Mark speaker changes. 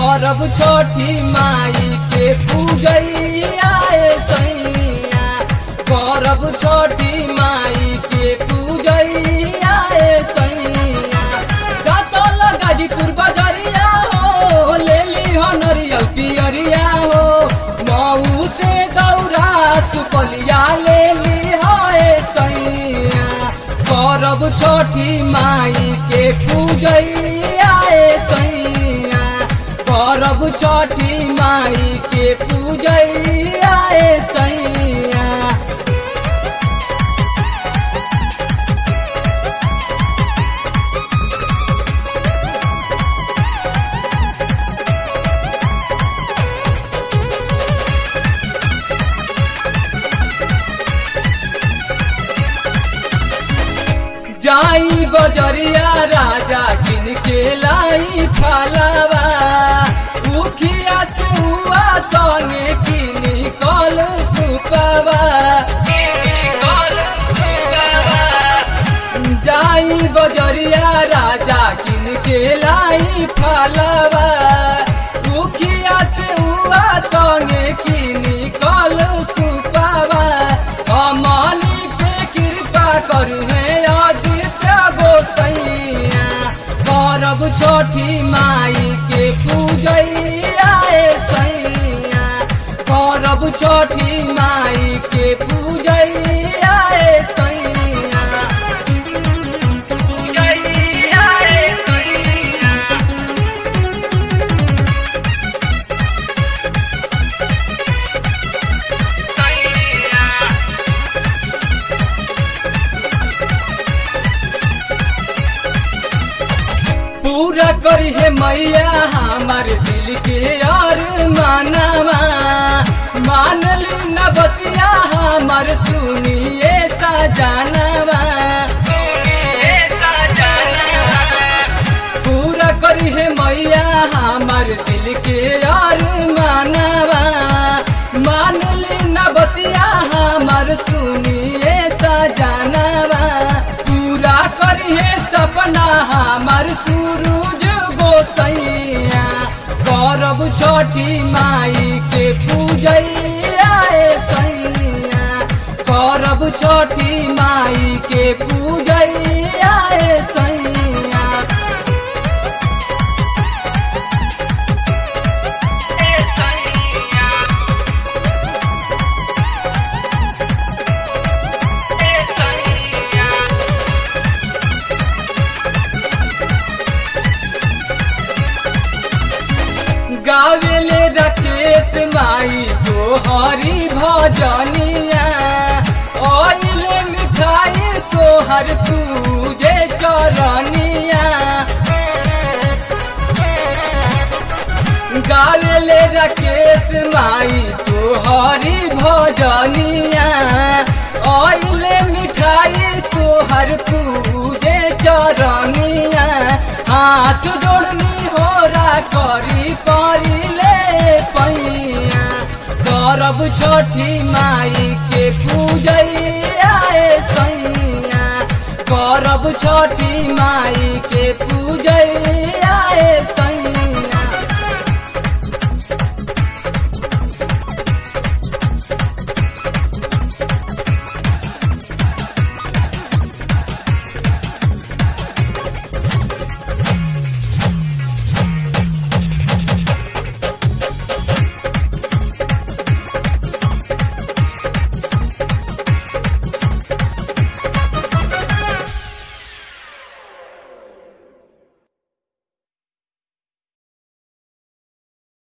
Speaker 1: करब छठी माई के पूजैया सैया करब छठी माई के पूजैया सैया गातल गाजीपुर बजरिया हो ले ली हो नरियल पियरिया हो मऊ से दौरा सुपलिया ले ली हो सैया करब छठी माई के पूजैया सैया करब छठी माई के पूजैया सैया जाई बजरिया राजा किन के लाई फलवा उखिया से हुआ संगे किनी कल सुपवा जाई बजरिया राजा किन के लाई फलवा उखिया से हुआ संगे किनी कल सुपवा अमनी पे कृपा करू है करब छठी माई के पूजैया सैया करब छठी माई के पूजैया सैया पूजैया सैया पूरा करी है मैया हमार दिल के यार मानवा मान ली न बतिया हमार सुनिए सजनवा पूरा करी है मैया हमार दिल के यार मानवा मान ली न बतिया हमार सुनिए सजनवा पूरा करी है सपना हमार सूरज गोसैया करब छठी माई के पूजैया सैया करब छठी माई के पूजैया सैया गावेले राकेश माई तोहरी भजनिया ओइले मिठाई तोहर पूजे चरनिया गावेले राकेश माई तोहरी भजनिया ओइले मिठाई तोहर पूजे चरनिया हाथ जोड़नी होरा करी करी ले पैया करब छठी माई के पूजैया सैया करब छठी माई के पूजैया